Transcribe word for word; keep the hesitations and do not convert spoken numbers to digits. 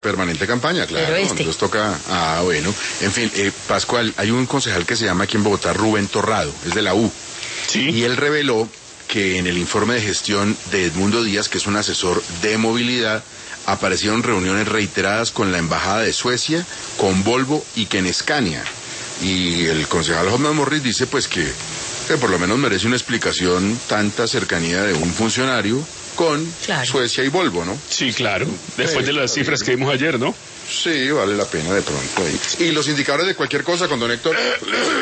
Permanente campaña, claro. Pero este. Entonces toca... Ah, bueno. En fin, eh, Pascual, hay un concejal que se llama aquí en Bogotá Rubén Torrado, es de la U. Sí. Y él reveló que en el informe de gestión de Edmundo Díaz, que es un asesor de movilidad, aparecieron reuniones reiteradas con la Embajada de Suecia, con Volvo y que en Scania. Y el concejal Hotman Morris dice pues que, que por lo menos merece una explicación tanta cercanía de un funcionario con claro. Suecia y Volvo, ¿no? Sí, claro. Después Sí, de las cifras que vimos ayer, ¿no? Sí, vale la pena de pronto. Y los indicadores de cualquier cosa con don Héctor.